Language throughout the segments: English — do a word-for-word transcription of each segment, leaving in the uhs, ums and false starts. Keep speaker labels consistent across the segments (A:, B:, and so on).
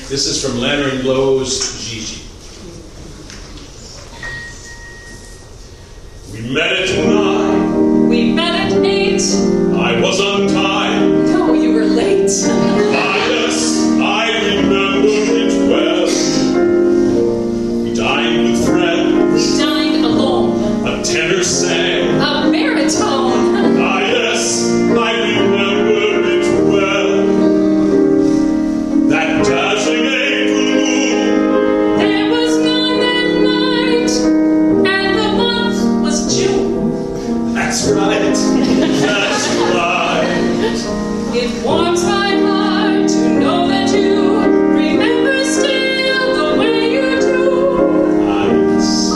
A: This is from Lantern Glow's Gigi. We met at nine.
B: We met at eight.
A: I was on time.
B: No, you were late.
A: Ah, yes, I remember it well. We dined with friends.
B: We dined alone.
A: A tenor sang.
B: A baritone.
A: Ah, yes, I remember it well. That dazzling April moon.
B: There was none that night, and the month was June.
A: That's right. That's right.
B: It warms my heart to know that you remember still the way you do.
A: Nice.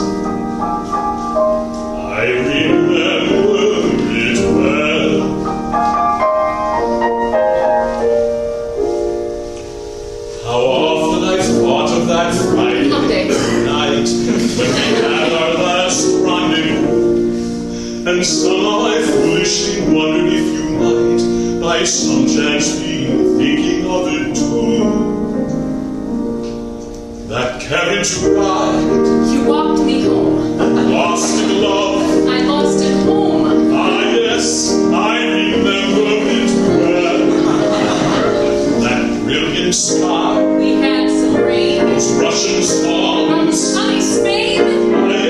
A: I remember it well. How often I thought of that Friday
B: Okay.
A: night when we had our last rendezvous, and somehow I foolishly wondered if you might, by some chance, be thinking of it too. That carriage ride,
B: You walked me home.
A: lost in love.
B: I lost it home.
A: Ah, yes, I remember it well. That brilliant sky,
B: We had some rain.
A: those Russian
B: From
A: songs.
B: sunny Spain.
A: Ah,